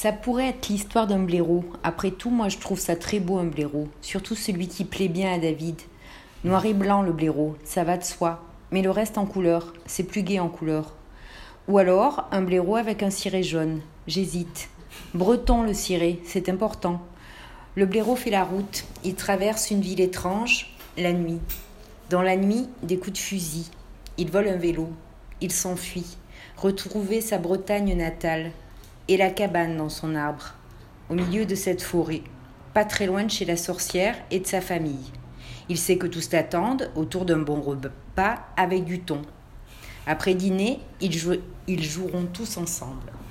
Ça pourrait être l'histoire d'un blaireau. Après tout, moi je trouve ça très beau un blaireau. Surtout celui qui plaît bien à David. Noir et blanc le blaireau, ça va de soi. Mais le reste en couleur, c'est plus gai en couleur. Ou alors un blaireau avec un ciré jaune. J'hésite. Breton le ciré, c'est important. Le blaireau fait la route. Il traverse une ville étrange, la nuit. Dans la nuit, des coups de fusil. Il vole un vélo. Il s'enfuit. Retrouver sa Bretagne natale. Et la cabane dans son arbre, au milieu de cette forêt, pas très loin de chez la sorcière et de sa famille. Il sait que tous l'attendent autour d'un bon repas avec du thon. Après dîner, ils joueront tous ensemble.